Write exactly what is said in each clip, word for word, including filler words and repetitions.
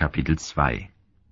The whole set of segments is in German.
Kapitel zwei.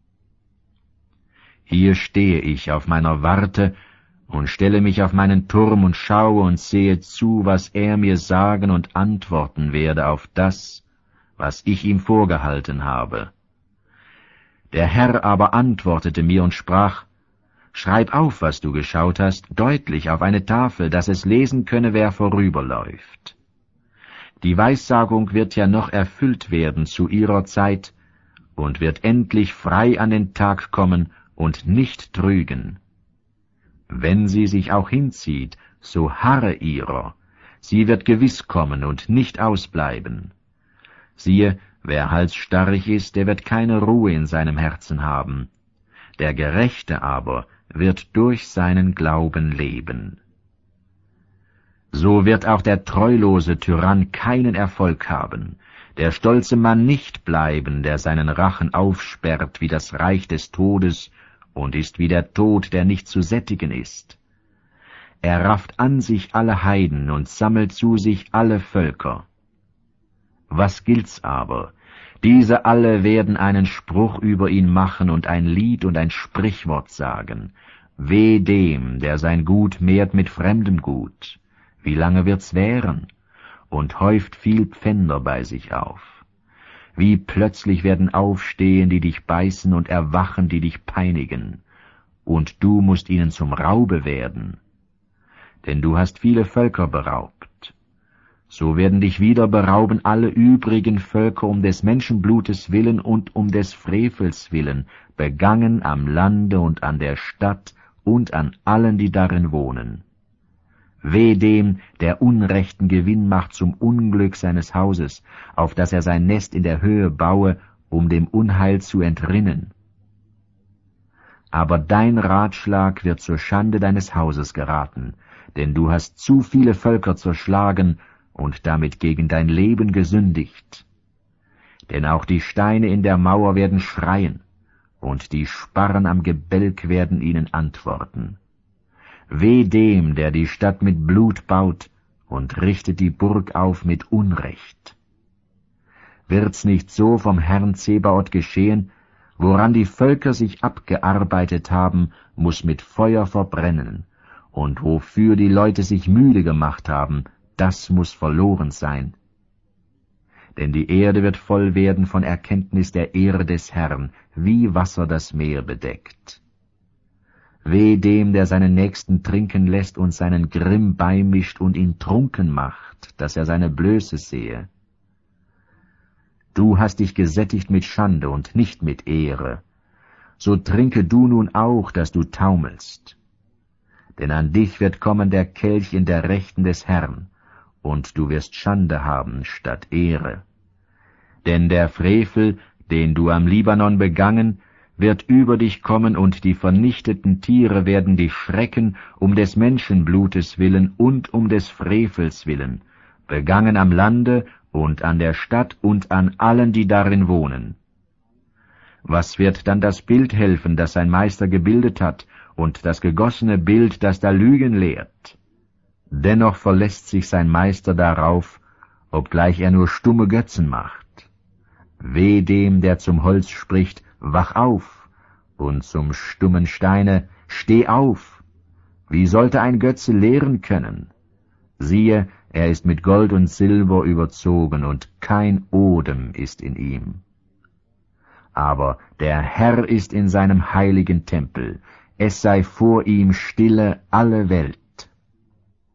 Hier stehe ich auf meiner Warte und stelle mich auf meinen Turm und schaue und sehe zu, was er mir sagen und antworten werde auf das, was ich ihm vorgehalten habe. Der Herr aber antwortete mir und sprach, »Schreib auf, was du geschaut hast, deutlich auf eine Tafel, dass es lesen könne, wer vorüberläuft. Die Weissagung wird ja noch erfüllt werden zu ihrer Zeit und wird endlich frei an den Tag kommen und nicht trügen. Wenn sie sich auch hinzieht, so harre ihrer, sie wird gewiss kommen und nicht ausbleiben. Siehe, wer halsstarrig ist, der wird keine Ruhe in seinem Herzen haben. Der Gerechte aber wird durch seinen Glauben leben. So wird auch der treulose Tyrann keinen Erfolg haben, der stolze Mann nicht bleiben, der seinen Rachen aufsperrt wie das Reich des Todes und ist wie der Tod, der nicht zu sättigen ist. Er rafft an sich alle Heiden und sammelt zu sich alle Völker. Was gilt's aber? Diese alle werden einen Spruch über ihn machen und ein Lied und ein Sprichwort sagen. Weh dem, der sein Gut mehrt mit fremdem Gut. Wie lange wird's währen? Und häuft viel Pfänder bei sich auf. Wie plötzlich werden aufstehen, die dich beißen, und erwachen, die dich peinigen. Und du musst ihnen zum Raube werden. Denn du hast viele Völker beraubt. So werden dich wieder berauben alle übrigen Völker um des Menschenblutes willen und um des Frevels willen, begangen am Lande und an der Stadt und an allen, die darin wohnen. Weh dem, der unrechten Gewinn macht zum Unglück seines Hauses, auf dass er sein Nest in der Höhe baue, um dem Unheil zu entrinnen. Aber dein Ratschlag wird zur Schande deines Hauses geraten, denn du hast zu viele Völker zerschlagen und damit gegen dein Leben gesündigt. Denn auch die Steine in der Mauer werden schreien, und die Sparren am Gebälk werden ihnen antworten. Weh dem, der die Stadt mit Blut baut und richtet die Burg auf mit Unrecht. Wird's nicht so vom Herrn Zebaoth geschehen, woran die Völker sich abgearbeitet haben, muß mit Feuer verbrennen, und wofür die Leute sich müde gemacht haben, das muß verloren sein. Denn die Erde wird voll werden von Erkenntnis der Ehre des Herrn, wie Wasser das Meer bedeckt. Weh dem, der seinen Nächsten trinken lässt und seinen Grimm beimischt und ihn trunken macht, dass er seine Blöße sehe. Du hast dich gesättigt mit Schande und nicht mit Ehre. So trinke du nun auch, dass du taumelst. Denn an dich wird kommen der Kelch in der Rechten des Herrn, und du wirst Schande haben statt Ehre. Denn der Frevel, den du am Libanon begangen, wird über dich kommen, und die vernichteten Tiere werden dich schrecken, um des Menschenblutes willen und um des Frevels willen, begangen am Lande und an der Stadt und an allen, die darin wohnen. Was wird dann das Bild helfen, das sein Meister gebildet hat, und das gegossene Bild, das da Lügen lehrt? Dennoch verlässt sich sein Meister darauf, obgleich er nur stumme Götzen macht. Weh dem, der zum Holz spricht, wach auf, und zum stummen Steine, steh auf. Wie sollte ein Götze lehren können? Siehe, er ist mit Gold und Silber überzogen, und kein Odem ist in ihm. Aber der Herr ist in seinem heiligen Tempel, es sei vor ihm stille alle Welt.